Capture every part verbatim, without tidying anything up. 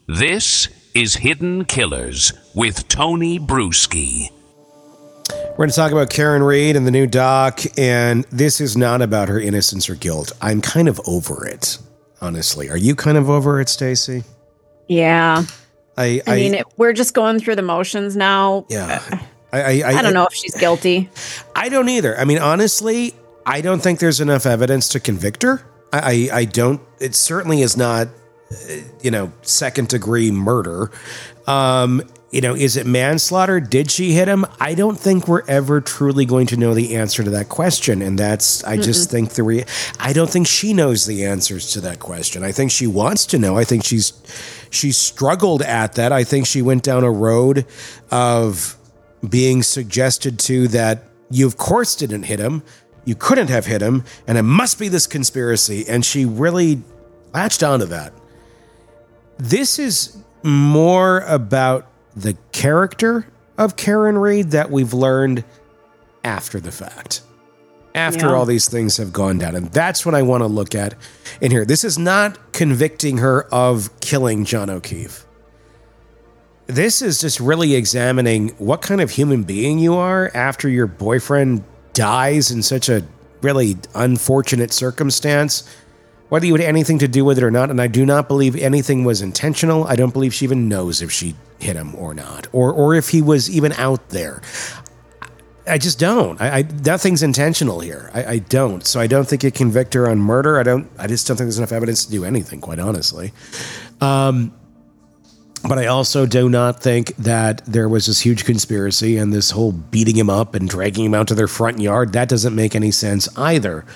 This is Hidden Killers with Tony Bruschi. We're going to talk about Karen Read and the new doc, and this is not about her innocence or guilt. I'm kind of over it, honestly. Are you kind of over it, Stacey? Yeah. I, I, I mean, it, we're just going through the motions now. Yeah. I, I, I, I don't know if she's guilty. I don't either. I mean, honestly, I don't think there's enough evidence to convict her. I, I, I don't. It certainly is not, you know, second degree murder. Um, you know, is it manslaughter? Did she hit him? I don't think we're ever truly going to know the answer to that question. And that's, I just Mm-mm. think the re- I don't think she knows the answers to that question. I think she wants to know. I think she's, she's struggled at that. I think she went down a road of being suggested to that you of course didn't hit him. You couldn't have hit him. And it must be this conspiracy. And she really latched onto that. This is more about the character of Karen Read that we've learned after the fact, after yeah. all these things have gone down. And that's what I want to look at in here. This is not convicting her of killing John O'Keefe. This is just really examining what kind of human being you are after your boyfriend dies in such a really unfortunate circumstance, whether you had anything to do with it or not. And I do not believe anything was intentional. I don't believe she even knows if she hit him or not, or or if he was even out there. I just don't. I, I nothing's intentional here. I, I don't. So I don't think you convict her on murder. I don't. I just don't think there's enough evidence to do anything, quite honestly. Um, but I also do not think that there was this huge conspiracy and this whole beating him up and dragging him out to their front yard. That doesn't make any sense either.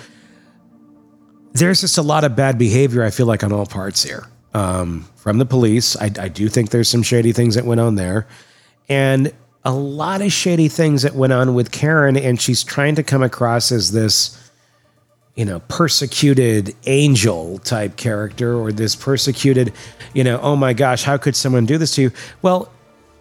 There's just a lot of bad behavior, I feel like, on all parts here. Um, from the police, I, I do think there's some shady things that went on there. And a lot of shady things that went on with Karen, and she's trying to come across as this, you know, persecuted angel type character, or this persecuted, you know, oh my gosh, how could someone do this to you? Well,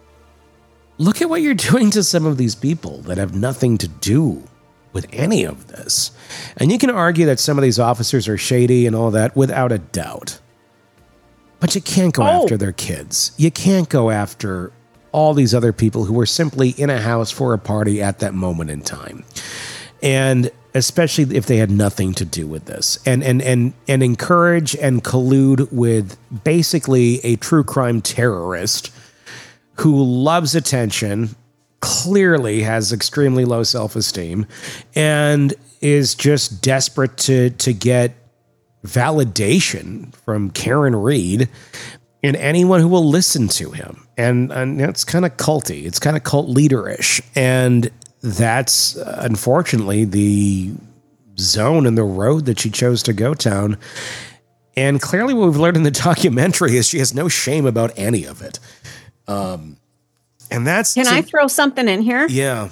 look at what you're doing to some of these people that have nothing to do with any of this. And you can argue that some of these officers are shady and all that, without a doubt. But you can't go oh. after their kids. You can't go after all these other people who were simply in a house for a party at that moment in time. And especially if they had nothing to do with this. And and and and encourage and collude with basically a true crime terrorist who loves attention, clearly has extremely low self-esteem, and is just desperate to to get validation from Karen Read and anyone who will listen to him. And, and it's kind of culty. It's kind of cult leader-ish. And that's uh, unfortunately the zone and the road that she chose to go down. And clearly what we've learned in the documentary is she has no shame about any of it. Um, And that's Can to, I throw something in here? Yeah.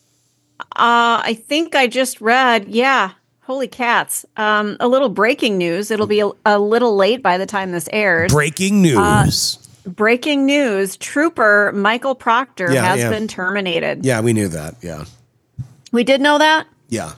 Uh, I think I just read, yeah, holy cats. Um, a little breaking news. It'll be a, a little late by the time this airs. Breaking news. Uh, breaking news. Trooper Michael Proctor yeah, has yeah. been terminated. Yeah, we knew that. Yeah. We did know that? Yeah.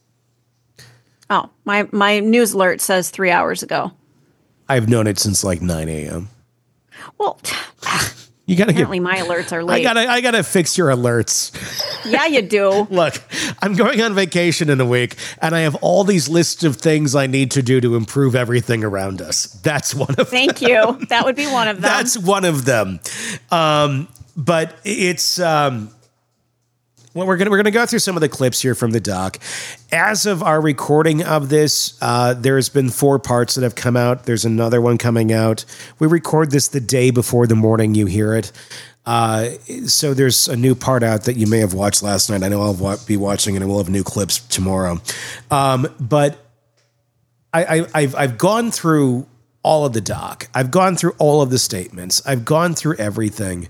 Oh, my, my news alert says three hours ago. I've known it since like nine a.m. Well, You gotta Apparently get, my alerts are late. I gotta, I gotta fix your alerts. Yeah, you do. Look, I'm going on vacation in a week, and I have all these lists of things I need to do to improve everything around us. That's one of Thank them. you. That would be one of them. That's one of them. Um, but it's um, well, we're gonna we're gonna go through some of the clips here from the doc. As of our recording of this, uh, there's been four parts that have come out. There's another one coming out. We record this the day before the morning you hear it. Uh, so there's a new part out that you may have watched last night. I know I'll wa- be watching it, and we'll have new clips tomorrow. Um, but I, I, I've I've gone through all of the doc. I've gone through all of the statements. I've gone through everything.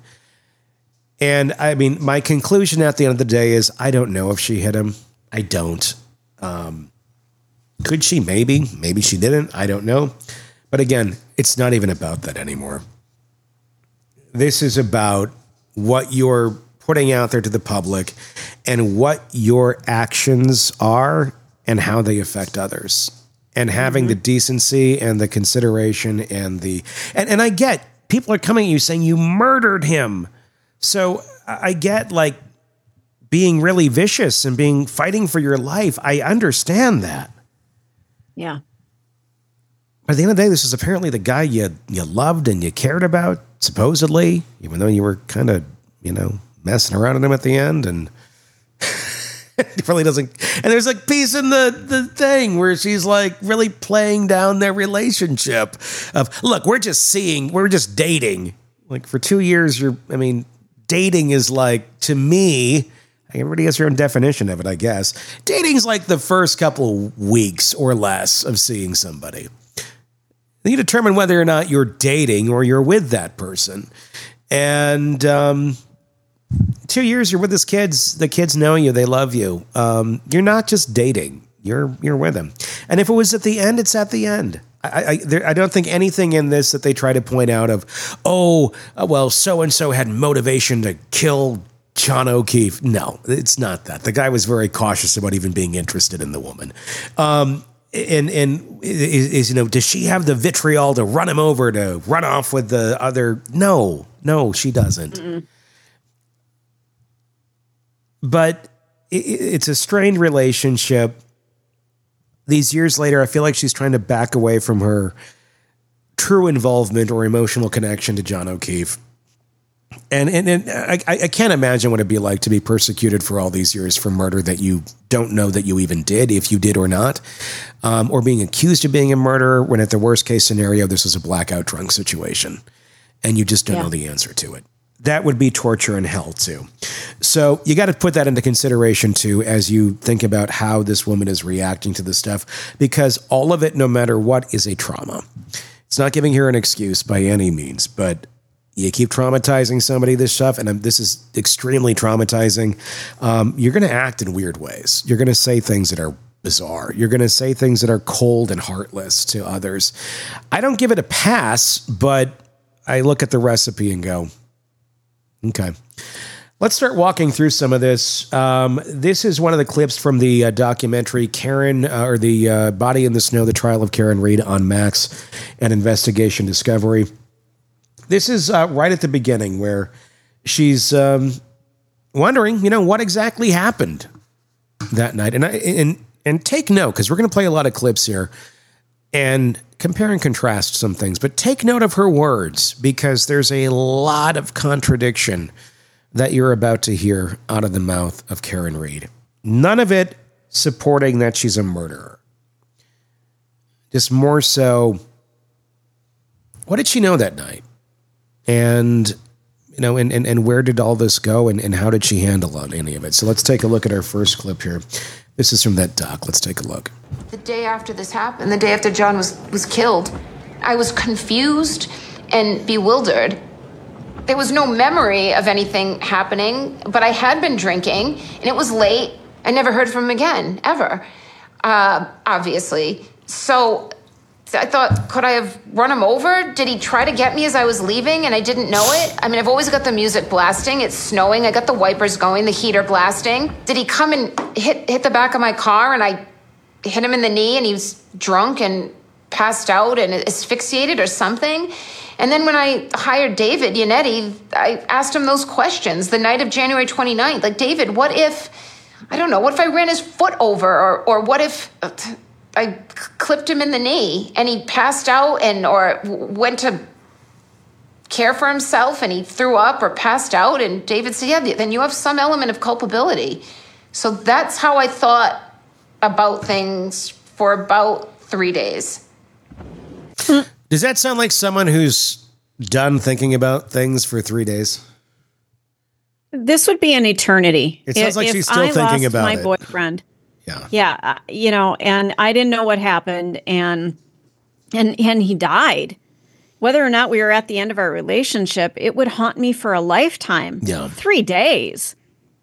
And I mean, my conclusion at the end of the day is I don't know if she hit him. I don't. Um, could she? Maybe. Maybe she didn't. I don't know. But again, it's not even about that anymore. This is about what you're putting out there to the public and what your actions are and how they affect others. And having mm-hmm. the decency and the consideration and the... And, and I get... people are coming at you saying you murdered him. So I I get like being really vicious and being fighting for your life. I understand that. Yeah. By the end of the day, this is apparently the guy you you loved and you cared about, supposedly, even though you were kind of, you know, messing around with him at the end. And it really doesn't. And there's like piece in the, the thing where she's like really playing down their relationship of, look, we're just seeing, we're just dating. Like for two years, you're, I mean, dating is like, to me, everybody has their own definition of it, I guess. Dating's like the first couple of weeks or less of seeing somebody. You determine whether or not you're dating or you're with that person. And um, two years you're with this kids. The kids know you. They love you. Um, you're not just dating. You're you're with them. And if it was at the end, it's at the end. I I, there, I don't think anything in this that they try to point out of, oh, uh, well, so-and-so had motivation to kill John O'Keefe. No, it's not that. The guy was very cautious about even being interested in the woman. Um And and is, is you know, does she have the vitriol to run him over, to run off with the other? No, no, she doesn't. Mm-mm. But it, it's a strained relationship. These years later, I feel like she's trying to back away from her true involvement or emotional connection to John O'Keefe. And and, and I, I can't imagine what it'd be like to be persecuted for all these years for murder that you don't know that you even did, if you did or not, um, or being accused of being a murderer when at the worst case scenario, this is a blackout drunk situation and you just don't yeah. know the answer to it. That would be torture and hell too. So you got to put that into consideration too, as you think about how this woman is reacting to this stuff, because all of it, no matter what, is a trauma. It's not giving her an excuse by any means, but you keep traumatizing somebody this stuff, and this is extremely traumatizing. Um, you're going to act in weird ways. You're going to say things that are bizarre. You're going to say things that are cold and heartless to others. I don't give it a pass, but I look at the recipe and go, okay. Let's start walking through some of this. Um, this is one of the clips from the uh, documentary Karen, uh, or the uh, Body in the Snow, the Trial of Karen Read on Max and Investigation Discovery. This is uh, right at the beginning where she's um, wondering, you know, what exactly happened that night. And I, and and take note, because we're going to play a lot of clips here and compare and contrast some things. But take note of her words, because there's a lot of contradiction that you're about to hear out of the mouth of Karen Read. None of it supporting that she's a murderer. Just more so, what did she know that night? And, you know, and, and, and where did all this go, and, and how did she handle on any of it? So let's take a look at our first clip here. This is from that doc. Let's take a look. The day after this happened, the day after John was, was killed, I was confused and bewildered. There was no memory of anything happening, but I had been drinking, and it was late. I never heard from him again, ever, uh, obviously. So I thought, could I have run him over? Did he try to get me as I was leaving and I didn't know it? I mean, I've always got the music blasting. It's snowing. I got the wipers going, the heater blasting. Did he come and hit hit the back of my car and I hit him in the knee and he was drunk and passed out and asphyxiated or something? And then when I hired David Yannetti, I asked him those questions the night of January twenty-ninth. Like, David, what if, I don't know, what if I ran his foot over? Or, or what if uh, I clipped him in the knee and he passed out and or went to care for himself and he threw up or passed out? And David said, yeah, then you have some element of culpability. So that's how I thought about things for about three days. Does that sound like someone who's done thinking about things for three days? This would be an eternity. It sounds if, like if she's still I thinking lost about my it. boyfriend. Yeah. Yeah. uh, You know, and I didn't know what happened, and, and, and he died. Whether or not we were at the end of our relationship, it would haunt me for a lifetime. Yeah. Three days.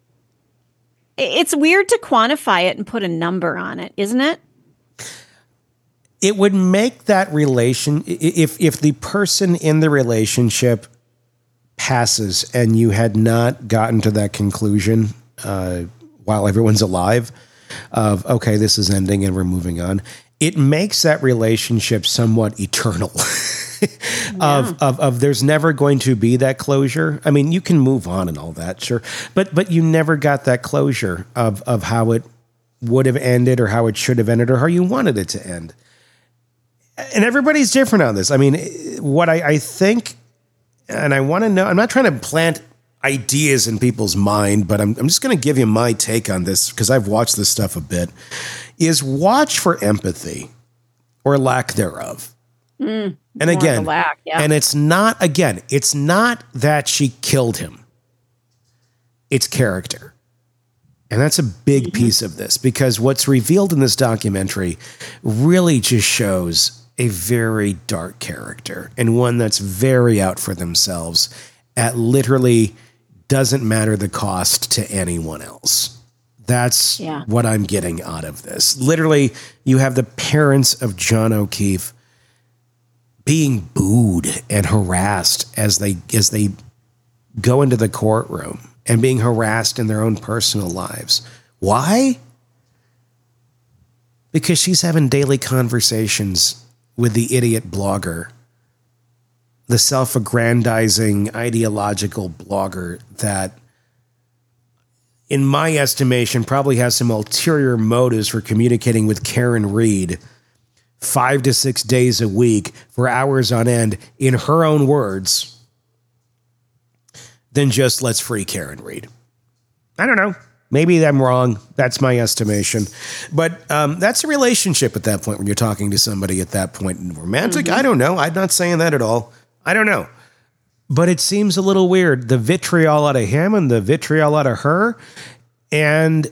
It's weird to quantify it and put a number on it, isn't it? It would make that relation, if if the person in the relationship passes and you had not gotten to that conclusion uh, while everyone's alive of, okay, this is ending and we're moving on, it makes that relationship somewhat eternal. of, of of there's never going to be that closure. I mean, you can move on and all that, sure, but but you never got that closure of of how it would have ended or how it should have ended or how you wanted it to end. And everybody's different on this. I mean, what I, I think, and I want to know, I'm not trying to plant ideas in people's mind, but I'm, I'm just going to give you my take on this because I've watched this stuff a bit, is watch for empathy or lack thereof. Mm, and again, lack, yeah. and it's not, again, it's not that she killed him. It's character. And that's a big mm-hmm. piece of this because what's revealed in this documentary really just shows a very dark character and one that's very out for themselves at literally doesn't matter the cost to anyone else. That's yeah. what I'm getting out of this. Literally, you have the parents of John O'Keefe being booed and harassed as they as they go into the courtroom and being harassed in their own personal lives. Why? Because she's having daily conversations with the idiot blogger, the self-aggrandizing ideological blogger that, in my estimation, probably has some ulterior motives for communicating with Karen Read five to six days a week for hours on end, in her own words, than just let's free Karen Read. I don't know. Maybe I'm wrong. That's my estimation. But um, that's a relationship at that point when you're talking to somebody at that point. Romantic? Mm-hmm. I don't know. I'm not saying that at all. I don't know. But it seems a little weird. The vitriol out of him and the vitriol out of her and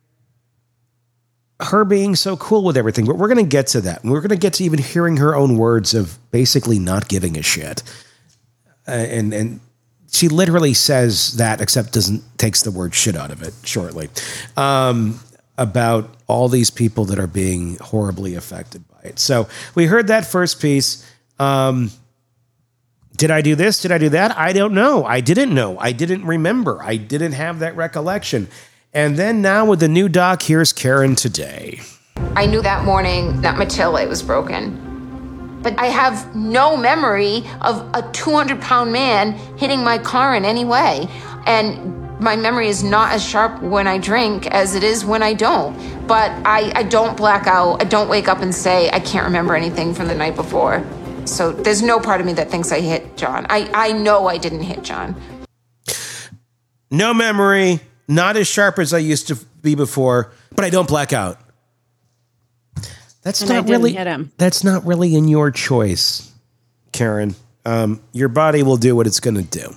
her being so cool with everything. But we're going to get to that. And we're going to get to even hearing her own words of basically not giving a shit. Uh, and, and, She literally says that, except doesn't takes the word shit out of it shortly, um, about all these people that are being horribly affected by it. So we heard that first piece. Um, did I do this? Did I do that? I don't know. I didn't know. I didn't remember. I didn't have that recollection. And then now with the new doc, here's Karen today. I knew that morning that my taillight was broken. But I have no memory of a two hundred pound man hitting my car in any way. And my memory is not as sharp when I drink as it is when I don't. But I, I don't black out. I don't wake up and say, I can't remember anything from the night before. So there's no part of me that thinks I hit John. I, I know I didn't hit John. No memory, not as sharp as I used to be before, but I don't black out. That's and not really. Hit him. That's not really in your choice, Karen. Um, your body will do what it's going to do.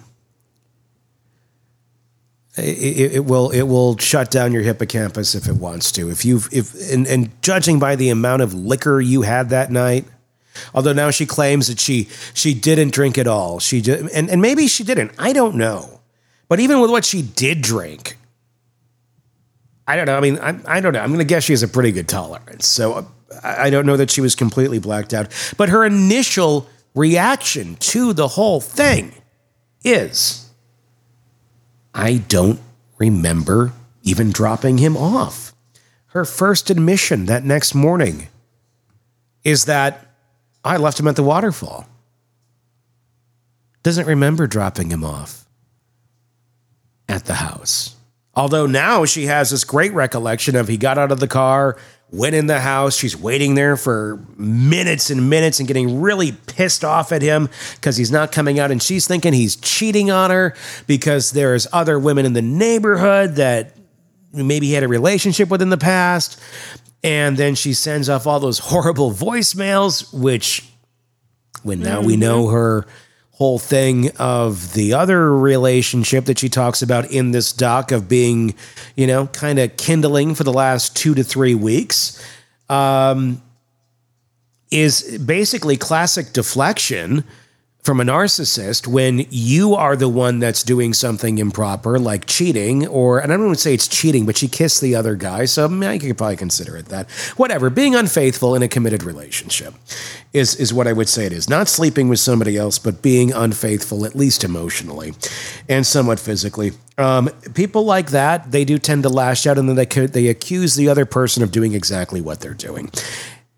It, it, it will. It will shut down your hippocampus if it wants to. If you've, if and, and judging by the amount of liquor you had that night, although now she claims that she she didn't drink at all. She did, and and maybe she didn't. I don't know. But even with what she did drink, I don't know. I mean, I, I don't know. I'm going to guess she has a pretty good tolerance. So. I don't know that she was completely blacked out, but her initial reaction to the whole thing is, I don't remember even dropping him off. Her first admission that next morning is that I left him at the waterfall. Doesn't remember dropping him off at the house. Although now she has this great recollection of he got out of the car, went in the house. She's waiting there for minutes and minutes and getting really pissed off at him because he's not coming out. And she's thinking he's cheating on her because there's other women in the neighborhood that maybe he had a relationship with in the past. And then she sends off all those horrible voicemails, which when now mm-hmm. we know her whole thing of the other relationship that she talks about in this doc of being, you know, kind of kindling for the last two to three weeks, um, is basically classic deflection from a narcissist when you are the one that's doing something improper, like cheating, or, and I don't want to say it's cheating, but she kissed the other guy, so I, mean, I could probably consider it that. Whatever, being unfaithful in a committed relationship is, is what I would say it is. Not sleeping with somebody else, but being unfaithful, at least emotionally, and somewhat physically. Um, people like that, they do tend to lash out, and then they, they accuse the other person of doing exactly what they're doing.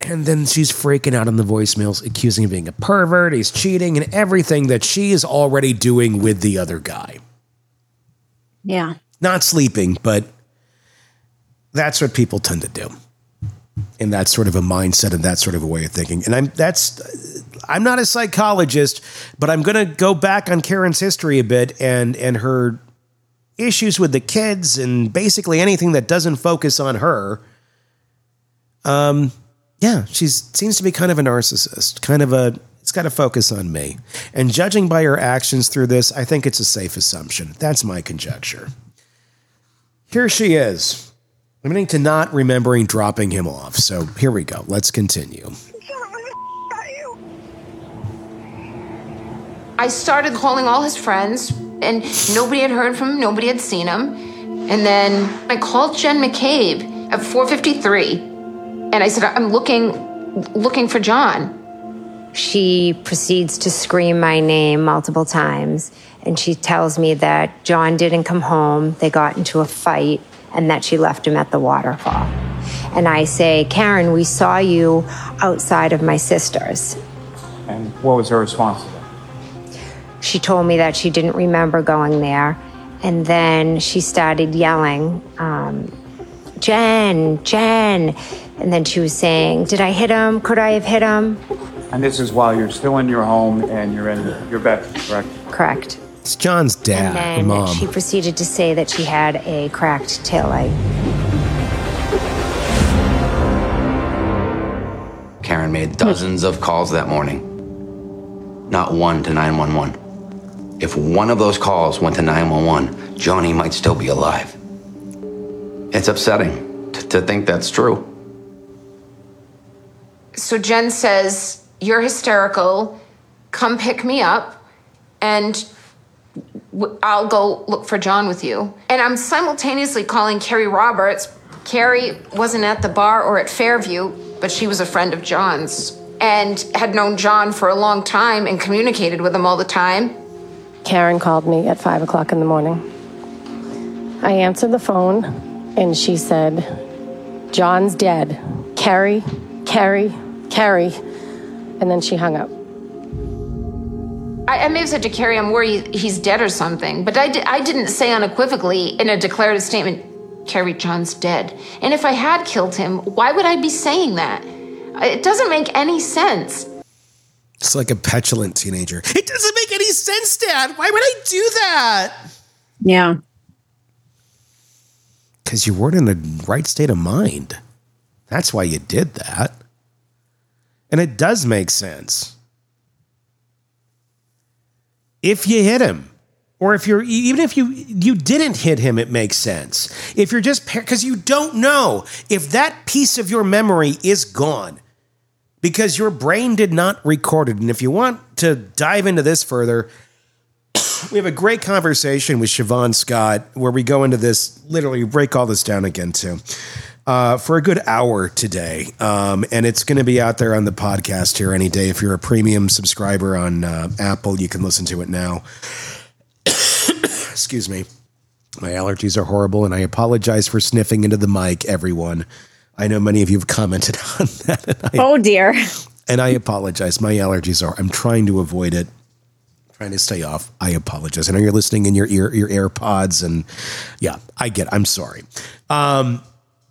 And then she's freaking out on the voicemails, accusing him of being a pervert, he's cheating, and everything that she is already doing with the other guy. Yeah. Not sleeping, but that's what people tend to do. And that's sort of a mindset and that sort of a way of thinking. And I'm that's I'm not a psychologist, but I'm going to go back on Karen's history a bit and and her issues with the kids and basically anything that doesn't focus on her. Um, yeah, she seems to be kind of a narcissist, kind of a, it's got to focus on me. And judging by her actions through this, I think it's a safe assumption. That's my conjecture. Here she is, admitting to not remembering dropping him off. So here we go. Let's continue. I started calling all his friends, and nobody had heard from him, nobody had seen him. And then I called Jen McCabe at four fifty-three, and I said, I'm looking, looking for John. She proceeds to scream my name multiple times, and she tells me that John didn't come home, they got into a fight, and that she left him at the waterfall. And I say, Karen, we saw you outside of my sister's. And what was her response to that? She told me that she didn't remember going there. And then she started yelling, um, Jen, Jen. And then she was saying, did I hit him? Could I have hit him? And this is while you're still in your home and you're in your bed, correct? Correct. It's John's dad, and then mom. She proceeded to say that she had a cracked taillight. Karen made dozens of calls that morning. Not one to nine one one. If one of those calls went to nine one one, Johnny might still be alive. It's upsetting to, to think that's true. So Jen says, you're hysterical, come pick me up, and w- I'll go look for John with you. And I'm simultaneously calling Carrie Roberts. Carrie wasn't at the bar or at Fairview, but she was a friend of John's and had known John for a long time and communicated with him all the time. Karen called me at five o'clock in the morning. I answered the phone, and she said, John's dead. Carrie, Carrie, Carrie. And then she hung up. I, I may have said to Carrie, I'm worried he's dead or something, but I, di- I didn't say unequivocally in a declarative statement, Carrie, John's dead. And if I had killed him, why would I be saying that? It doesn't make any sense. It's like a petulant teenager. It doesn't make any sense, Dad. Why would I do that? Yeah. Because you weren't in the right state of mind. That's why you did that. And it does make sense. If you hit him, or if you're, even if you you didn't hit him, it makes sense. If you're just, because you don't know if that piece of your memory is gone because your brain did not record it. And if you want to dive into this further, we have a great conversation with Siobhan Scott where we go into this, literally break all this down again too, uh, for a good hour today. Um, and it's going to be out there on the podcast here any day. If you're a premium subscriber on uh, Apple, you can listen to it now. Excuse me. My allergies are horrible, and I apologize for sniffing into the mic, everyone. I know many of you have commented on that. And I, Oh, dear. And I apologize. My allergies are, I'm trying to avoid it. Trying to stay off. I apologize. I know you're listening in your ear, your AirPods, and yeah, I get it. I'm sorry. Um,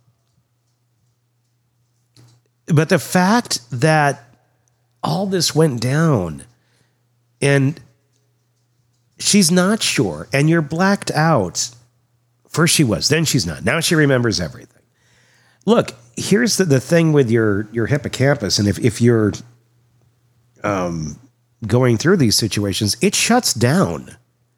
but the fact that all this went down and she's not sure, and you're blacked out. First she was, then she's not. Now she remembers everything. Look, here's the, the thing with your, your hippocampus, and if, if you're um, going through these situations, it shuts down.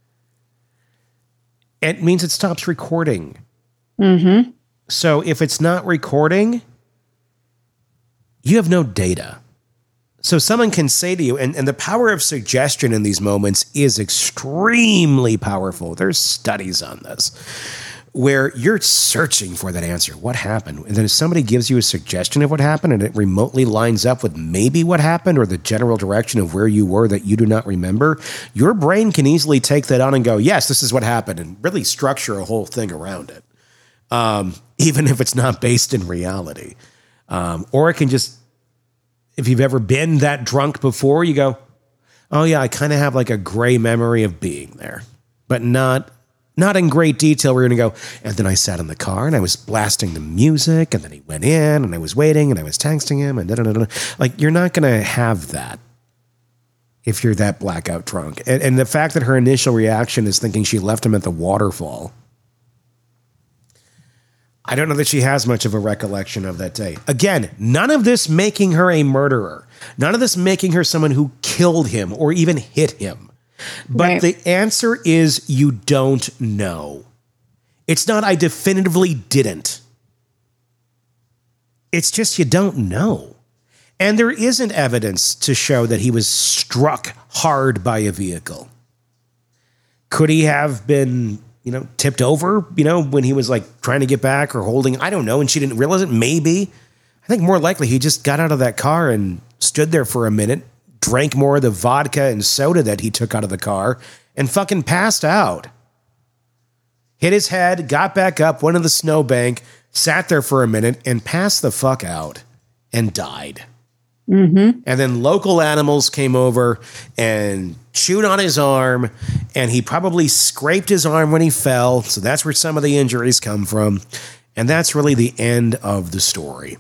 It means it stops recording. Mm-hmm. So if it's not recording, you have no data. So someone can say to you, and, and the power of suggestion in these moments is extremely powerful. There's studies on this where you're searching for that answer. What happened? And then if somebody gives you a suggestion of what happened and it remotely lines up with maybe what happened or the general direction of where you were that you do not remember, your brain can easily take that on and go, yes, this is what happened, and really structure a whole thing around it. Um, even if it's not based in reality. Um, or it can just if you've ever been that drunk before, you go, oh yeah, I kind of have like a gray memory of being there, but not not in great detail. We're going to go, and then I sat in the car and I was blasting the music, and then he went in and I was waiting and I was texting him and da da da da. Like, you're not going to have that if you're that blackout drunk. And, and the fact that her initial reaction is thinking she left him at the waterfall, I don't know that she has much of a recollection of that day. Again, none of this making her a murderer. None of this making her someone who killed him or even hit him. But right. The answer is you don't know. It's not I definitively didn't. It's just you don't know. And there isn't evidence to show that he was struck hard by a vehicle. Could he have been, you know, tipped over, you know, when he was like trying to get back or holding, I don't know, and she didn't realize it? Maybe. I think more likely he just got out of that car and stood there for a minute, drank more of the vodka and soda that he took out of the car, and fucking passed out. Hit his head, got back up, went to the snowbank, sat there for a minute, and passed the fuck out and died. Mm-hmm. And then local animals came over and chewed on his arm, and he probably scraped his arm when he fell. So that's where some of the injuries come from. And that's really the end of the story.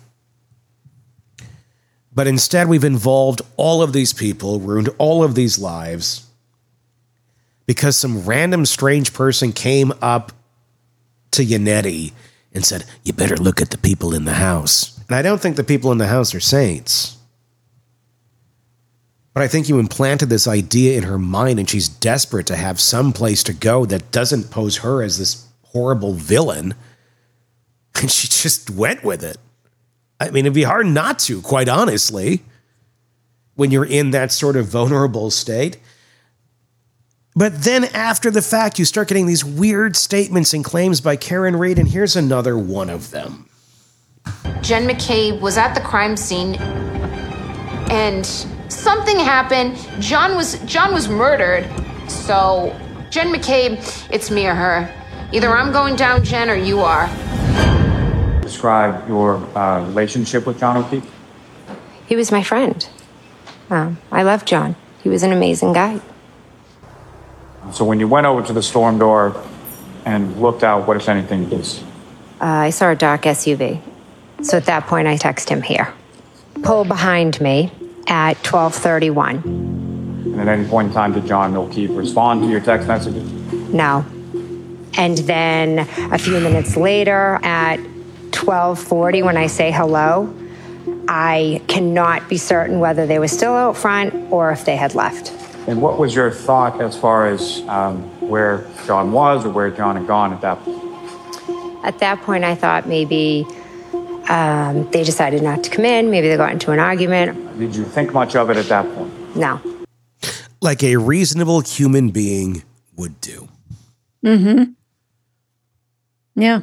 But instead, we've involved all of these people, ruined all of these lives, because some random strange person came up to Yannetti and said, you better look at the people in the house. And I don't think the people in the house are saints. But I think you implanted this idea in her mind, and she's desperate to have some place to go that doesn't pose her as this horrible villain. And she just went with it. I mean, it'd be hard not to, quite honestly, when you're in that sort of vulnerable state. But then after the fact, you start getting these weird statements and claims by Karen Read, and here's another one of them. Jen McCabe was at the crime scene, and something happened. John was John was murdered. So, Jen McCabe, it's me or her. Either I'm going down, Jen, or you are. Describe your uh, relationship with John O'Keefe. He was my friend. Um, I loved John. He was an amazing guy. So when you went over to the storm door and looked out, what, if anything, did you see? Uh, I saw a dark S U V. So at that point, I text him here. Pull behind me at twelve thirty-one. And at any point in time, did John O'Keefe respond to your text messages? No. And then a few minutes later at twelve forty, when I say hello, I cannot be certain whether they were still out front or if they had left. And what was your thought as far as um, where John was or where John had gone at that point? At that point, I thought maybe um, they decided not to come in. Maybe they got into an argument. Did you think much of it at that point? No. Like a reasonable human being would do. Mm-hmm. Yeah.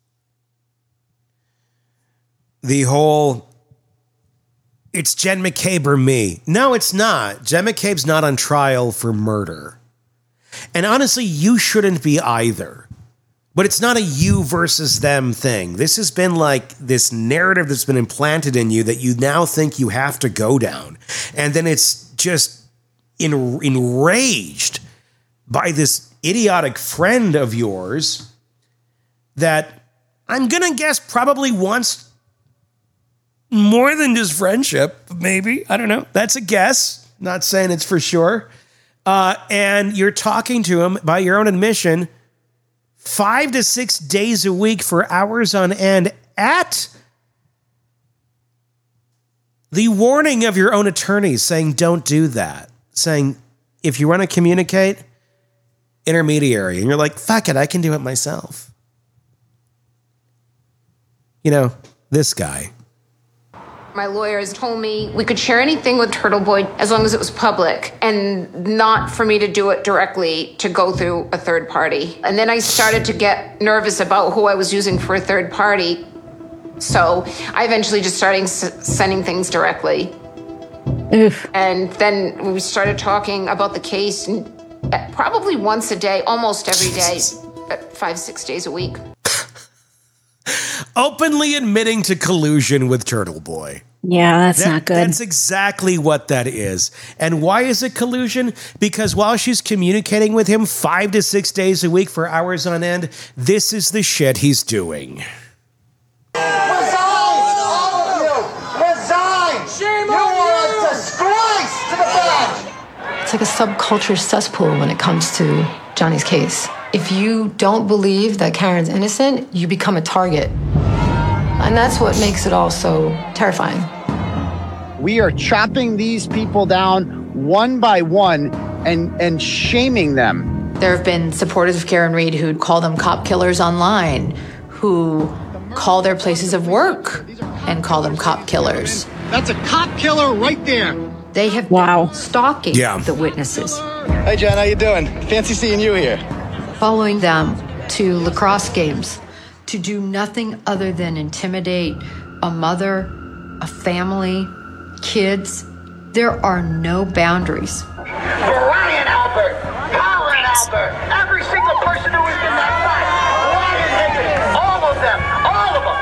The whole, it's Jen McCabe or me. No, it's not. Jen McCabe's not on trial for murder. And honestly, you shouldn't be either. But it's not a you versus them thing. This has been like this narrative that's been implanted in you that you now think you have to go down. And then it's just en- enraged by this idiotic friend of yours that I'm going to guess probably wants more than just friendship, maybe. I don't know. That's a guess. Not saying it's for sure. Uh, and you're talking to him, by your own admission, five to six days a week for hours on end at the warning of your own attorneys saying, don't do that. Saying, if you want to communicate, intermediary. And you're like, fuck it, I can do it myself. You know, this guy. My lawyers told me we could share anything with Turtle Boy as long as it was public and not for me to do it directly to go through a third party. And then I started to get nervous about who I was using for a third party. So I eventually just started s- sending things directly. Oof. And then we started talking about the case and probably once a day, almost every day, five, six days a week. Openly admitting to collusion with Turtle Boy. Yeah, that's That- not good. That's exactly what that is. And why is it collusion? Because while she's communicating with him five to six days a week for hours on end, this is the shit he's doing. Resign, all of you! Resign! Shame you on are you! A disgrace to the badge! It's like a subculture cesspool when it comes to Johnny's case. If you don't believe that Karen's innocent, you become a target. And that's what makes it all so terrifying. We are chopping these people down one by one and, and shaming them. There have been supporters of Karen Read who'd call them cop killers online, who call their places of work and call them cop killers. That's a cop killer right there. They have wow. been stalking Yeah. the witnesses. Hey, Jen, how you doing? Fancy seeing you here. Following them to lacrosse games to do nothing other than intimidate a mother, a family, kids. There are no boundaries. Ryan Albert, Colin Albert, every single person who was in that fight, Ryan Higgins, all of them, all of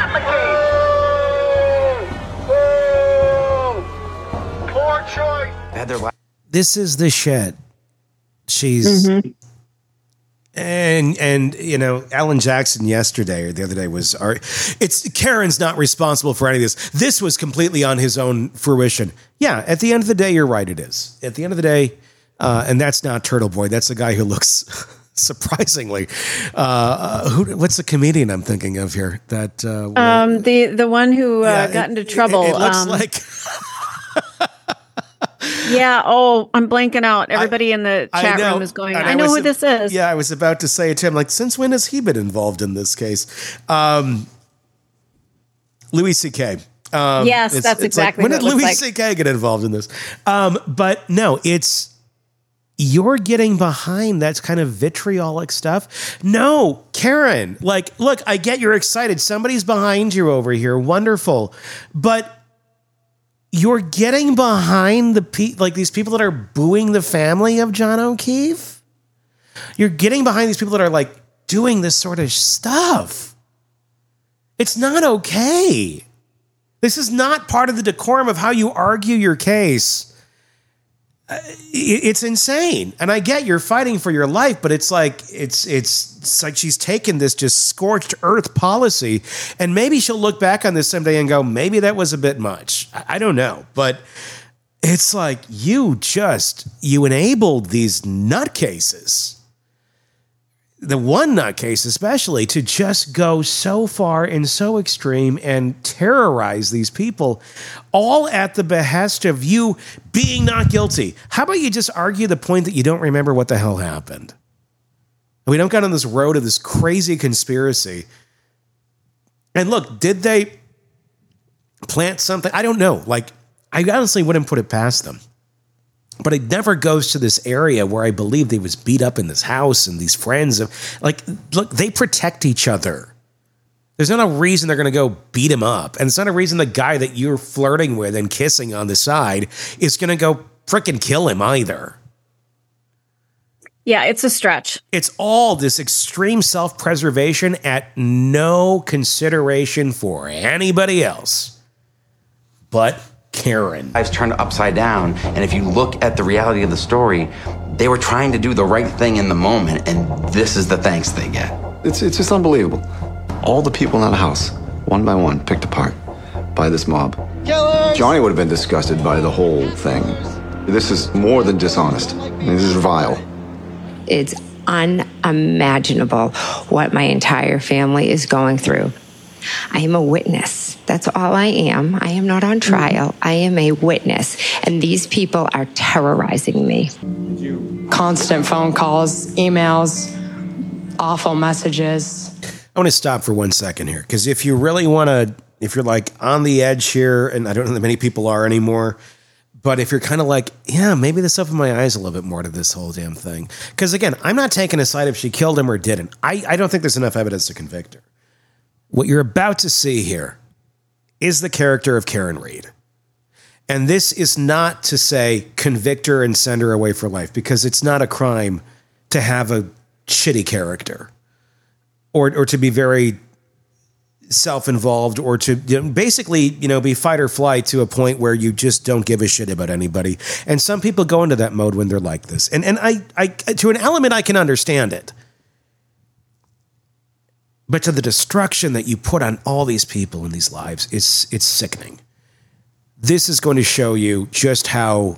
them, Matt McCabe. Poor choice. Had their la- This is the shit. She's Mm-hmm. and and you know, Alan Jackson yesterday or the other day was our, it's Karen's not responsible for any of this. This was completely on his own fruition. Yeah, at the end of the day, you're right. It is. At the end of the day, uh, and that's not Turtle Boy. That's the guy who looks surprisingly. Uh, who? What's the comedian I'm thinking of here? That uh, Um, the the one who uh, yeah, got it- into trouble. It, it looks um, like. yeah. Oh, I'm blanking out. Everybody in the I chat know, room is going. and I know was who ab- this is. Yeah, I was about to say it to him, like, since when has he been involved in this case? Um, Louis C K. Um, Yes, it's- that's it's like, exactly when what did it looks Louis like. C K get involved in this? Um, but no, it's you're getting behind that kind of vitriolic stuff. No, Karen, like, look, I get you're excited. Somebody's behind you over here. Wonderful. But you're getting behind the pe- like these people that are booing the family of John O'Keefe. You're getting behind these people that are like doing this sort of stuff. It's not okay. This is not part of the decorum of how you argue your case. Uh, it- it's insane. And I get you're fighting for your life, but it's like it's it's it's like she's taken this just scorched earth policy, and maybe she'll look back on this someday and go, maybe that was a bit much. I, I don't know, but it's like you just you enabled these nutcases. The one nutcase especially, to just go so far and so extreme and terrorize these people, all at the behest of you being not guilty. How about you just argue the point that you don't remember what the hell happened? We don't get on this road of this crazy conspiracy. And look, did they plant something? I don't know. Like, I honestly wouldn't put it past them. But it never goes to this area where I believe they was beat up in this house and these friends of like, look, they protect each other. There's not a reason they're going to go beat him up. And it's not a reason the guy that you're flirting with and kissing on the side is going to go frickin' kill him either. Yeah, it's a stretch. It's all this extreme self-preservation at no consideration for anybody else but Karen. Lives turned upside down, and if you look at the reality of the story, they were trying to do the right thing in the moment, and this is the thanks they get. It's it's just unbelievable. All the people in that house, one by one, picked apart by this mob. Killers! Johnny would have been disgusted by the whole thing. This is more than dishonest. I mean, this is vile. It's unimaginable what my entire family is going through. I am a witness. That's all I am. I am not on trial. I am a witness. And these people are terrorizing me. Constant phone calls, emails, awful messages. I want to stop for one second here, because if you really want to, if you're like on the edge here, and I don't know that many people are anymore, but if you're kind of like, yeah, maybe this opened my eyes a little bit more to this whole damn thing. Because again, I'm not taking a side if she killed him or didn't. I, I don't think there's enough evidence to convict her. What you're about to see here is the character of Karen Read. And this is not to say convict her and send her away for life, because it's not a crime to have a shitty character or, or to be very self-involved or to you know, basically, you know, be fight or flight to a point where you just don't give a shit about anybody. And some people go into that mode when they're like this. And and I, I to an element, I can understand it. But to the destruction that you put on all these people in these lives, it's it's sickening. This is going to show you just how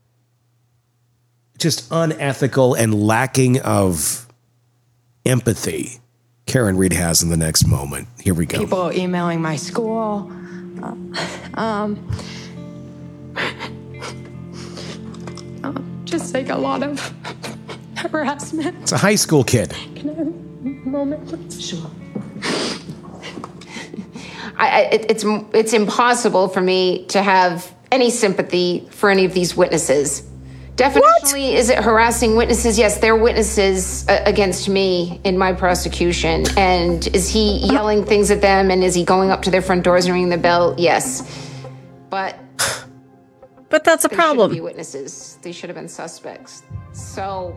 just unethical and lacking of empathy Karen Read has in the next moment. Here we go. People emailing my school. Um, um, just like a lot of harassment. It's a high school kid. Can I have a moment, please? Sure. I, I, it, it's it's impossible for me to have any sympathy for any of these witnesses. Definitionally, what? Is it harassing witnesses? Yes, they're witnesses uh, against me in my prosecution. And is he yelling things at them? And is he going up to their front doors and ringing the bell? Yes. But but that's a they problem. Shouldn't be witnesses. They should have been suspects. So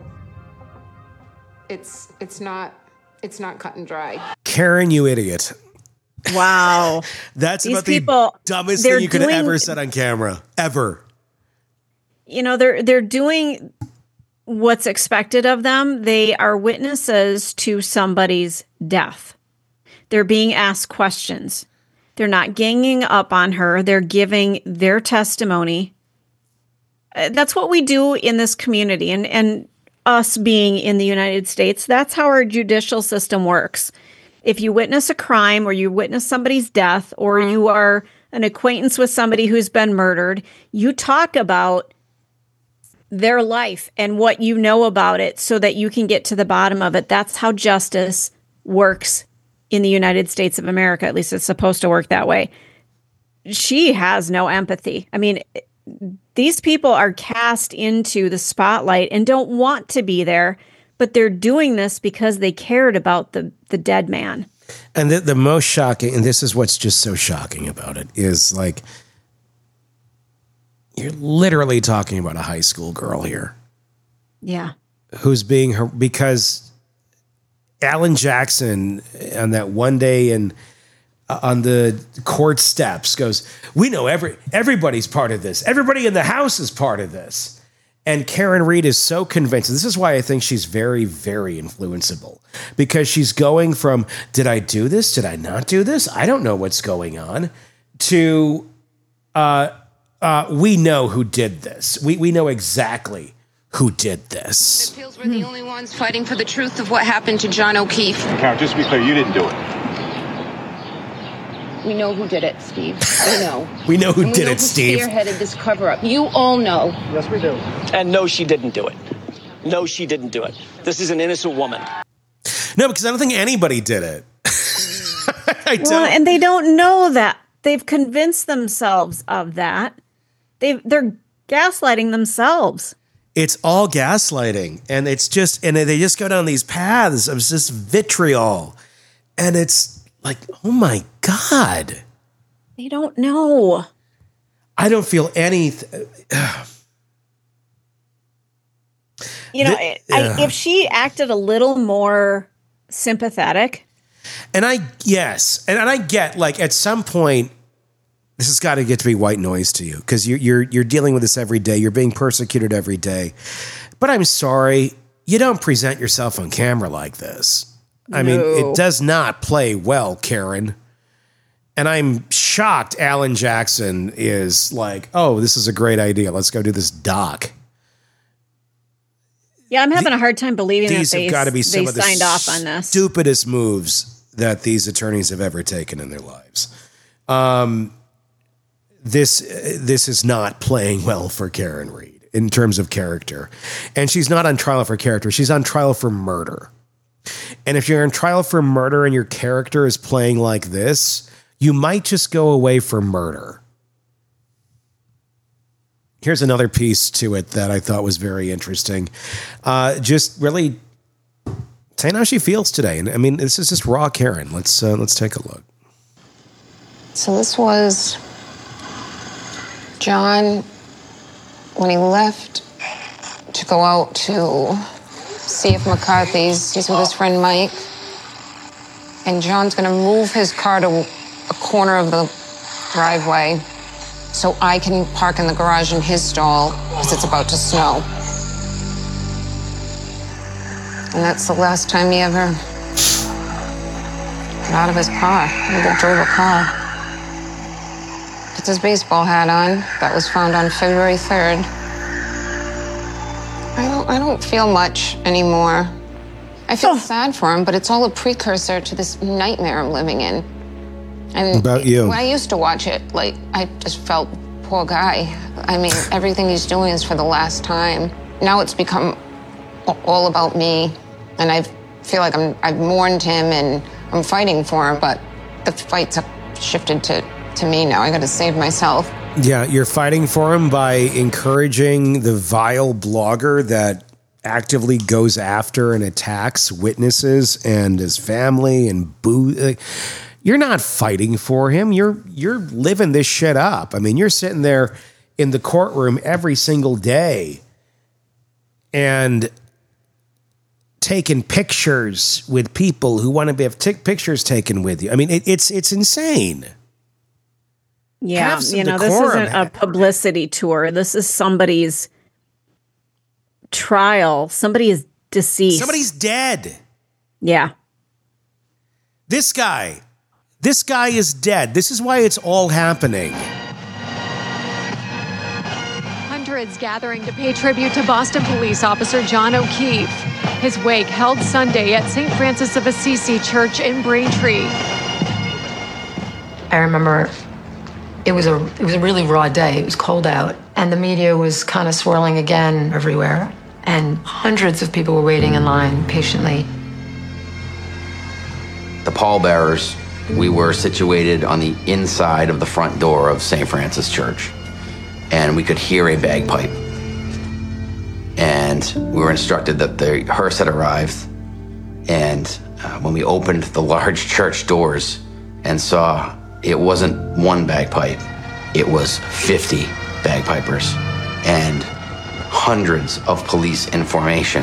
it's it's not it's not cut and dry. Karen, you idiot. Wow. That's These about people, the dumbest thing you could have doing, ever said on camera. Ever. You know, they're they're doing what's expected of them. They are witnesses to somebody's death. They're being asked questions. They're not ganging up on her. They're giving their testimony. That's what we do in this community. And, and us being in the United States, that's how our judicial system works. If you witness a crime or you witness somebody's death or you are an acquaintance with somebody who's been murdered, you talk about their life and what you know about it so that you can get to the bottom of it. That's how justice works in the United States of America. At least it's supposed to work that way. She has no empathy. I mean, these people are cast into the spotlight and don't want to be there, but they're doing this because they cared about the, the dead man. And the, the most shocking, and this is what's just so shocking about it, is like, you're literally talking about a high school girl here. Yeah. Who's being her, because Alan Jackson on that one day and uh, on the court steps goes, we know every everybody's part of this. Everybody in the house is part of this. And Karen Read is so convinced. This is why I think she's very, very influenceable, because she's going from, did I do this? Did I not do this? I don't know what's going on, to, uh, Uh, we know who did this. We we know exactly who did this. The Peels were the only ones fighting for the truth of what happened to John O'Keefe. Karen, just to be clear, you didn't do it. We know who did it, Steve. We know. We know who and we did know it, who Steve. Spearheaded this cover-up. You all know. Yes, we do. And no, she didn't do it. No, she didn't do it. This is an innocent woman. No, because I don't think anybody did it. I don't. Well, and they don't know that. They've convinced themselves of that. They they're gaslighting themselves. It's all gaslighting, and it's just, and they just go down these paths of just vitriol, and it's like, oh my God, they don't know. I don't feel anything. You know, the, I, uh, if she acted a little more sympathetic, and I yes, and, and I get, like, at some point, this has got to get to be white noise to you, because you're, you're, you're dealing with this every day. You're being persecuted every day. But I'm sorry, you don't present yourself on camera like this. I No. mean, it does not play well, Karen. And I'm shocked Alan Jackson is like, oh, this is a great idea. Let's go do this doc. yeah, I'm having a hard time believing that These they, have got to be some they of the signed off on this. stupidest moves that these attorneys have ever taken in their lives. Um, this this is not playing well for Karen Read in terms of character. And she's not on trial for character. She's on trial for murder. And if you're on trial for murder and your character is playing like this, you might just go away for murder. Here's another piece to it that I thought was very interesting. Uh, just really saying how she feels today. And I mean, this is just raw Karen. Let's uh, let's take a look. So this was John when he left to go out to see if McCarthy's, he's with his friend Mike. and John's gonna move his car to a corner of the driveway so I can park in the garage in his stall because it's about to snow. And that's the last time he ever got out of his car, ever drove a car. Puts his baseball hat on. That was found on February third. I don't, I don't feel much anymore. I feel sad for him, but it's all a precursor to this nightmare I'm living in. And about you? When I used to watch it, like, I just felt, poor guy. I mean, everything he's doing is for the last time. Now it's become all about me, and I feel like I'm, I've mourned him and I'm fighting for him, but the fights have shifted to, to me now. I gotta save myself. Yeah, you're fighting for him by encouraging the vile blogger that actively goes after and attacks witnesses and his family and boo. Like, you're not fighting for him. You're you're living this shit up. I mean, you're sitting there in the courtroom every single day and taking pictures with people who want to have t- pictures taken with you. I mean, it, it's it's insane. Yeah, you know, this isn't a publicity tour. This is somebody's trial. Somebody is deceased. Somebody's dead. Yeah. This guy. This guy is dead. This is why it's all happening. Hundreds gathering to pay tribute to Boston police officer John O'Keefe. His wake held Sunday at Saint Francis of Assisi Church in Braintree. I remember it was a it was a really raw day. It was cold out, and the media was kind of swirling again everywhere, and hundreds of people were waiting in line patiently. The pallbearers, we were situated on the inside of the front door of Saint Francis Church, and we could hear a bagpipe. And we were instructed that the hearse had arrived, and uh, when we opened the large church doors and saw it wasn't one bagpipe, it was fifty bagpipers and hundreds of police in formation.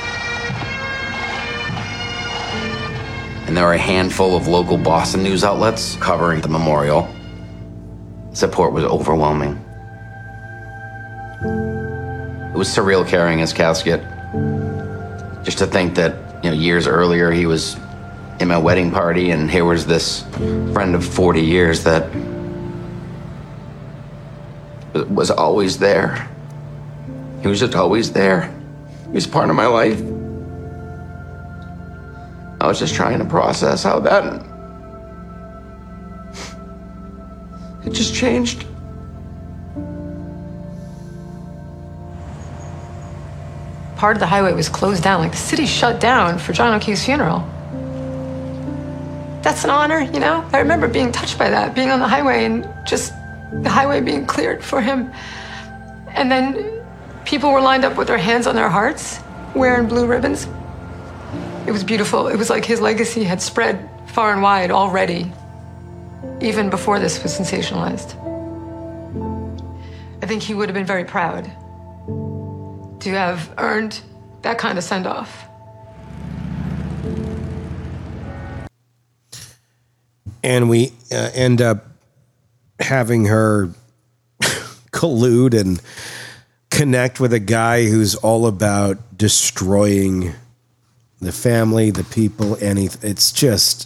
And there were a handful of local Boston news outlets covering the memorial. Support was overwhelming. It was surreal carrying his casket. Just to think that, you know, years earlier he was in my wedding party, and here was this friend of forty years that was always there. He was just always there. He was part of my life. I was just trying to process how that, it just changed. Part of the highway was closed down, like the city shut down for John O'Keefe's funeral. That's an honor, you know? I remember being touched by that, being on the highway and just the highway being cleared for him. And then people were lined up with their hands on their hearts, wearing blue ribbons. It was beautiful. It was like his legacy had spread far and wide already, even before this was sensationalized. I think he would have been very proud to have earned that kind of send-off. And we uh, end up having her collude and connect with a guy who's all about destroying the family, the people, anything. It's just,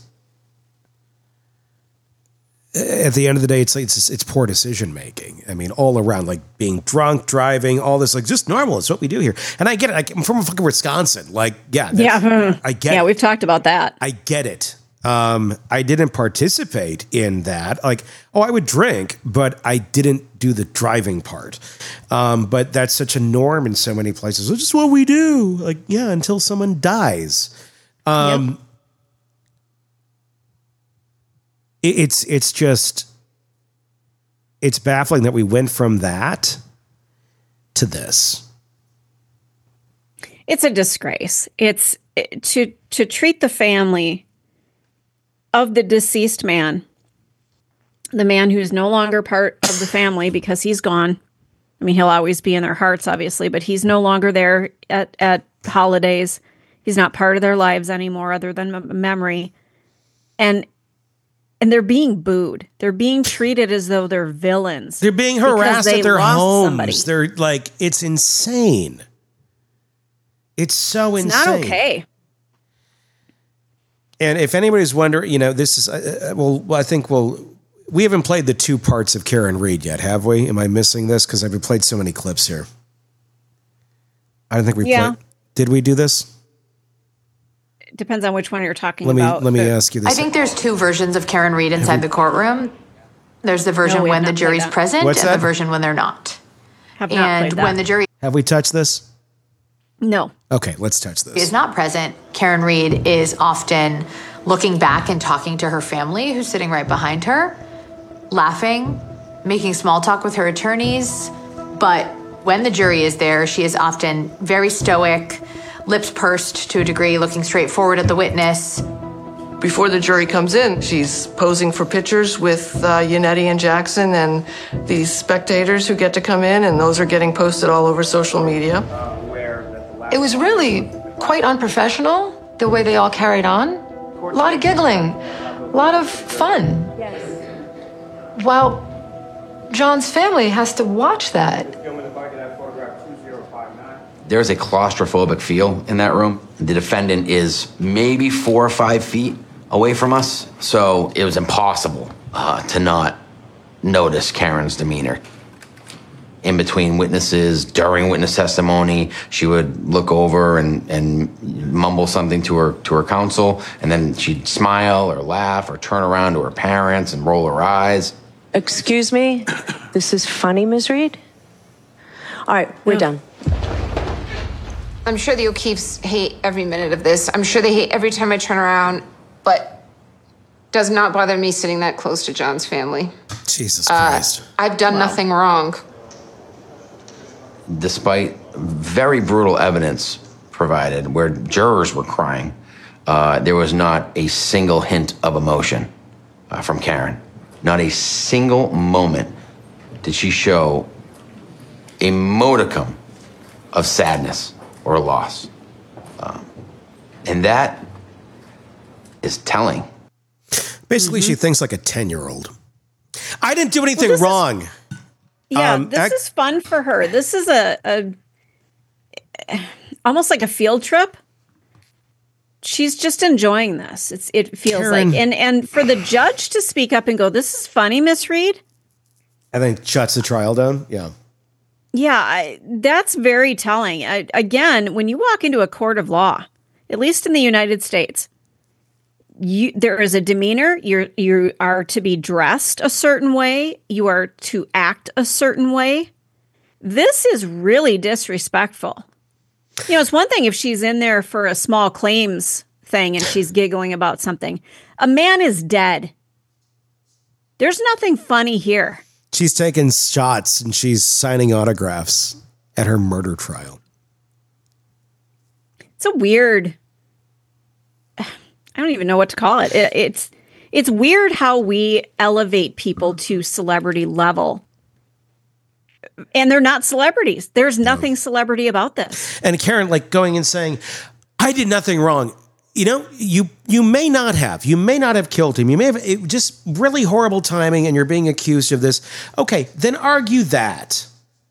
at the end of the day, it's like, it's it's poor decision making. I mean, all around, like being drunk, driving, all this, like just normal. It's what we do here. And I get it. I'm from fucking Wisconsin. Like, yeah, yeah, I get. Yeah, it. we've talked about that. I get it. Um, I didn't participate in that. Like, oh, I would drink, but I didn't do the driving part. Um, but that's such a norm in so many places. It's just what we do. Like, yeah, until someone dies. Um, yep. it, it's it's just it's baffling that we went from that to this. It's a disgrace. It's to to treat the family of the deceased man, the man who's no longer part of the family because he's gone. I mean, he'll always be in their hearts, obviously, but he's no longer there at, at holidays. He's not part of their lives anymore other than a memory. and and they're being booed. They're being treated as though they're villains. They're being harassed they at their lost homes. somebody. They're like, it's insane. It's so It's insane. not okay. And if anybody's wondering, you know, this is, uh, well, I think we'll, we haven't played the two parts of Karen Read yet, have we? Am I missing this? Because I've played so many clips here. I don't think we Yeah. played. Did we do this? It depends on which one you're talking Let me about. let me but- ask you this. I think there's two versions of Karen Read inside the courtroom. There's the version No, we have when the not played jury's that. present What's and that? the version when they're not. Have not and played that. when the jury Have we touched this? No. Okay, let's touch this. is not present, Karen Read is often looking back and talking to her family who's sitting right behind her, laughing, making small talk with her attorneys. But when the jury is there, she is often very stoic, lips pursed to a degree, looking straight forward at the witness. Before the jury comes in, she's posing for pictures with uh, Yannetti and Jackson and these spectators who get to come in, and those are getting posted all over social media. It was really quite unprofessional, the way they all carried on. A lot of giggling, a lot of fun. While John's family has to watch that. There's a claustrophobic feel in that room. The defendant is maybe four or five feet away from us, so it was impossible uh, to not notice Karen's demeanor. In between witnesses, during witness testimony, she would look over and, and mumble something to her to her counsel, and then she'd smile or laugh or turn around to her parents and roll her eyes. Excuse me, this is funny, Miz Reed? All right, we're done. I'm sure the O'Keefes hate every minute of this. I'm sure they hate every time I turn around, but does not bother me sitting that close to John's family. Jesus Uh, Christ. I've done nothing wrong. Despite very brutal evidence provided where jurors were crying, uh, there was not a single hint of emotion uh, from Karen. Not a single moment did she show a modicum of sadness or loss. Um, and that is telling. Basically, she thinks like a ten-year-old. I didn't do anything Well, this is- wrong. Yeah, Um, this ac- is fun for her. This is a, a almost like a field trip. She's just enjoying this. It's it feels Karen. like, and and for the judge to speak up and go, "This is funny, Miss Reed." I think shuts the trial down. Yeah. Yeah, I, that's very telling. I, again, when you walk into a court of law, at least in the United States, you there is a demeanor. You're you are to be dressed a certain way. You are to act a certain way. This is really disrespectful. You know, it's one thing if she's in there for a small claims thing and she's giggling about something. A man is dead. There's nothing funny here. She's taking shots and she's signing autographs at her murder trial. It's a weird. I don't even know what to call it. it. It's it's weird how we elevate people to celebrity level, and they're not celebrities. There's nothing celebrity about this. And Karen, like going and saying, I did nothing wrong. You know, you you may not have. You may not have killed him. You may have it, just really horrible timing and you're being accused of this. Okay, then argue that.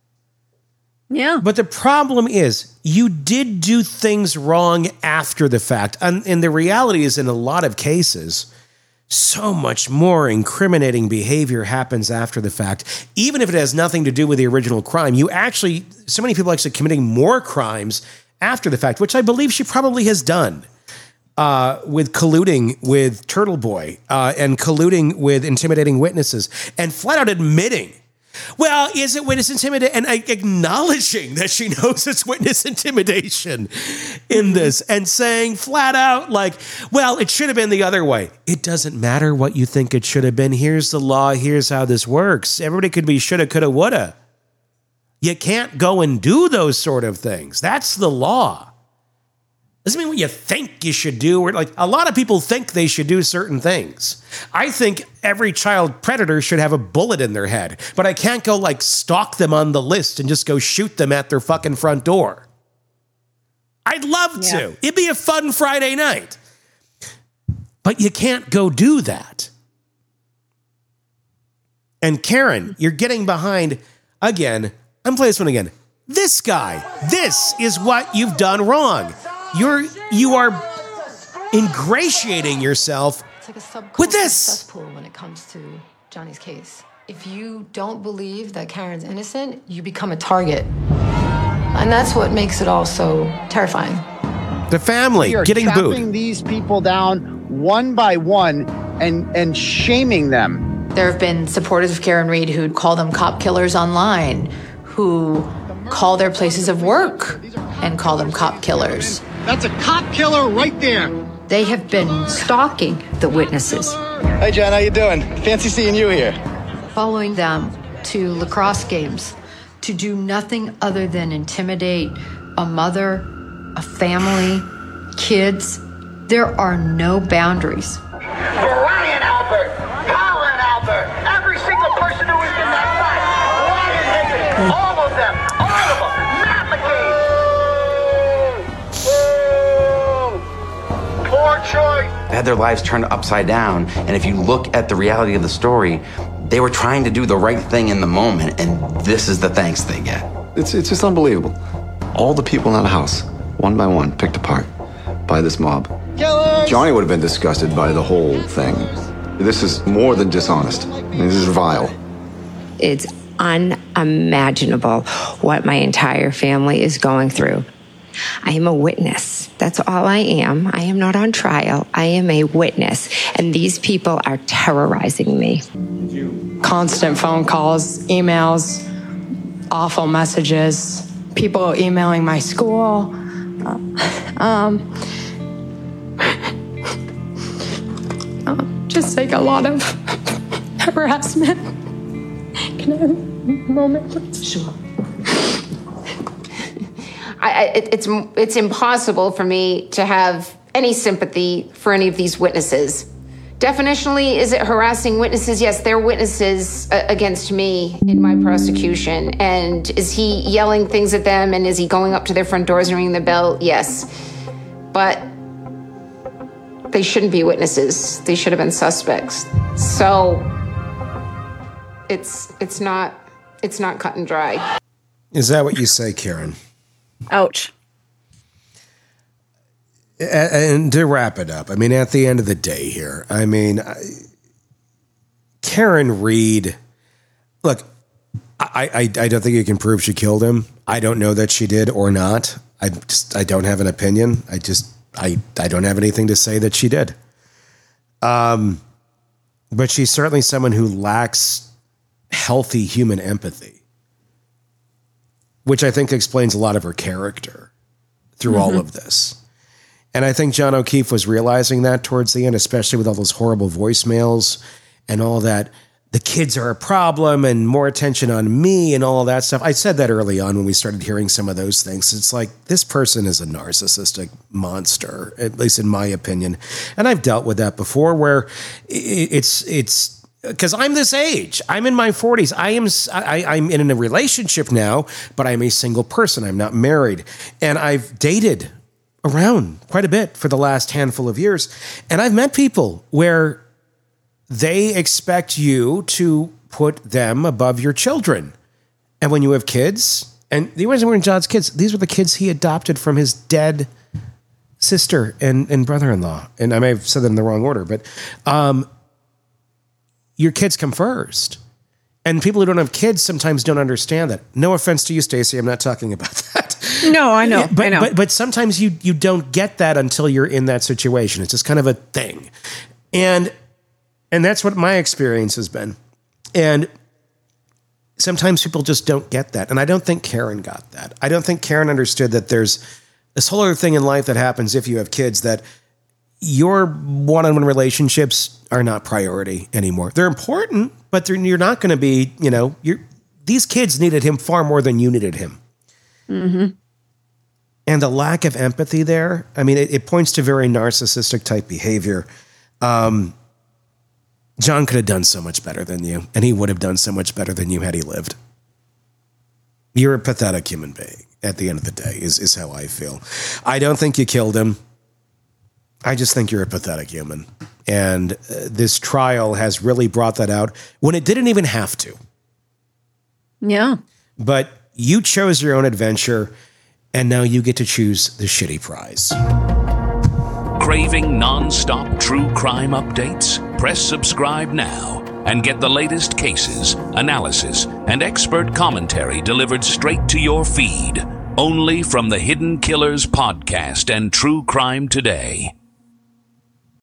Yeah. But the problem is you did do things wrong after the fact. And, and the reality is in a lot of cases, so much more incriminating behavior happens after the fact. Even if it has nothing to do with the original crime, you actually, so many people actually committing more crimes after the fact, which I believe she probably has done. Uh, with colluding with Turtle Boy uh, and colluding with intimidating witnesses and flat out admitting, well, is it witness intimidation? And uh, acknowledging that she knows it's witness intimidation in this and saying flat out like, well, it should have been the other way. It doesn't matter what you think it should have been. Here's the law. Here's how this works. Everybody could be shoulda, coulda, woulda. You can't go and do those sort of things. That's the law. Doesn't mean what you think you should do. Or like a lot of people think they should do certain things. I think every child predator should have a bullet in their head, but I can't go like stalk them on the list and just go shoot them at their fucking front door. I'd love to. Yeah. It'd be a fun Friday night. But you can't go do that. And Karen, you're getting behind, again, I'm playing this one again. This guy, this is what you've done wrong. You're, you are ingratiating yourself It's like a with this. cesspool when it comes to Johnny's case. If you don't believe that Karen's innocent, you become a target. And that's what makes it all so terrifying. The family We are getting trapping booed. these people down one by one and and shaming them. There have been supporters of Karen Read who call them cop killers online, who call their places of work and call them cop killers. That's a cop killer right there. They have been stalking the witnesses, Hey, Jen, how you doing? Fancy seeing you here. following them to lacrosse games to do nothing other than intimidate a mother, a family, kids. There are no boundaries. Ryan Albert, Colin Albert, every single person who was in that fight. Ryan Higgins, all of them, all of them. Matt McCabe. Poor Troy. They had their lives turned upside down. And if you look at the reality of the story, they were trying to do the right thing in the moment, and this is the thanks they get. It's, it's just unbelievable. All the people in that house, one by one, picked apart by this mob. Killers! Johnny would have been disgusted by the whole thing. This is more than dishonest. I mean, this is vile. It's unimaginable what my entire family is going through. I am a witness. That's all I am. I am not on trial. I am a witness. And these people are terrorizing me. Constant phone calls, emails, awful messages, people emailing my school. Uh, um, uh, just like a lot of harassment. Can I have a moment, please? Sure. I, I, it, it's it's impossible for me to have any sympathy for any of these witnesses. Definitionally, is it harassing witnesses? Yes, they're witnesses uh, against me in my prosecution. And is he yelling things at them? And is he going up to their front doors and ringing the bell? Yes. But they shouldn't be witnesses. They should have been suspects. So it's it's not it's not cut and dry. Is that what you say, Karen? Ouch. And to wrap it up, I mean, at the end of the day here, I mean, I, Karen Read, look, I, I, I don't think you can prove she killed him. I don't know that she did or not. I just, I don't have an opinion. I just, I, I don't have anything to say that she did. Um, but she's certainly someone who lacks healthy human empathy, which I think explains a lot of her character through mm-hmm. all of this. And I think John O'Keefe was realizing that towards the end, especially with all those horrible voicemails and all that. The kids are a problem and more attention on me and all of that stuff. I said that early on when we started hearing some of those things. It's like, this person is a narcissistic monster, at least in my opinion. And I've dealt with that before where it's, it's, because I'm this age. I'm in my forties. I am, I, I'm in a relationship now, but I'm a single person. I'm not married. And I've dated around quite a bit for the last handful of years. And I've met people where they expect you to put them above your children. And when you have kids, and the ones were John's kids, these were the kids he adopted from his dead sister and, and brother-in-law. And I may have said that in the wrong order, but um, your kids come first. And people who don't have kids sometimes don't understand that. No offense to you, Stacey. I'm not talking about that. No, I know. But, I know. but but sometimes you you don't get that until you're in that situation. It's just kind of a thing. And and that's what my experience has been. And sometimes people just don't get that. And I don't think Karen got that. I don't think Karen understood that there's this whole other thing in life that happens if you have kids, that your one-on-one relationships are not priority anymore. They're important, but they're, you're not going to be, you know, you're, these kids needed him far more than you needed him. Mm-hmm. And the lack of empathy there, I mean, it, it points to very narcissistic type behavior. Um, John could have done so much better than you, and he would have done so much better than you had he lived. You're a pathetic human being at the end of the day, is, is how I feel. I don't think you killed him. I just think you're a pathetic human. And uh, this trial has really brought that out when it didn't even have to. Yeah. But you chose your own adventure, and now you get to choose the shitty prize. Craving non-stop true crime updates? Press subscribe now and get the latest cases, analysis, and expert commentary delivered straight to your feed. Only from the Hidden Killers podcast and True Crime Today.